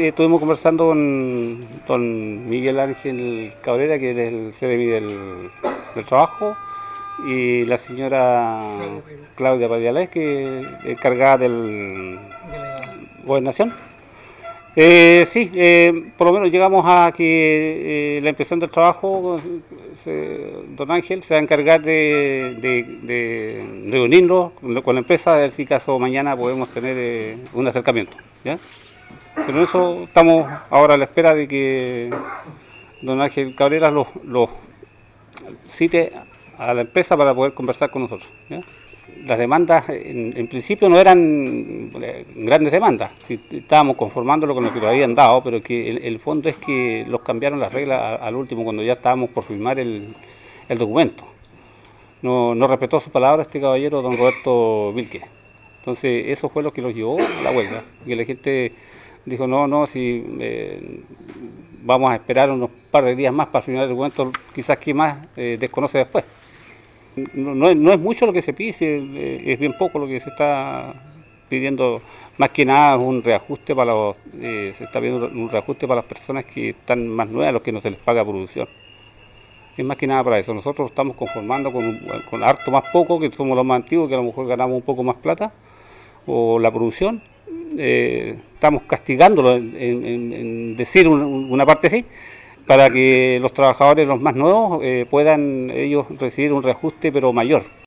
estuvimos conversando con don Miguel Ángel Cabrera, que es el CDMI del trabajo, y la señora Claudia Padialés, que es encargada del gobernación. Por lo menos llegamos a que la impresión del trabajo, don Ángel se va a encargar de reunirnos con la empresa, a ver si caso mañana podemos tener un acercamiento, ¿ya? Pero en eso estamos ahora a la espera de que don Ángel Cabrera los cite a la empresa para poder conversar con nosotros, ¿ya? Las demandas en principio no eran grandes demandas, sí, estábamos conformándolo con lo que nos habían dado, pero que el fondo es que los cambiaron las reglas al último cuando ya estábamos por firmar el documento. No respetó su palabra este caballero, don Roberto Vilque. Entonces eso fue lo que los llevó a la huelga, que la gente dijo si vamos a esperar unos par de días más para firmar el documento, quizás que más desconoce después. No es mucho lo que se pide, es bien poco lo que se está pidiendo, más que nada un reajuste se está pidiendo un reajuste para las personas que están más nuevas, los que no se les paga producción. Es más que nada para eso. Nosotros estamos conformando con harto más poco, que somos los más antiguos, que a lo mejor ganamos un poco más plata, o la producción. Estamos castigándolo en decir una parte así, para que los trabajadores, los más nuevos, puedan ellos recibir un reajuste pero mayor.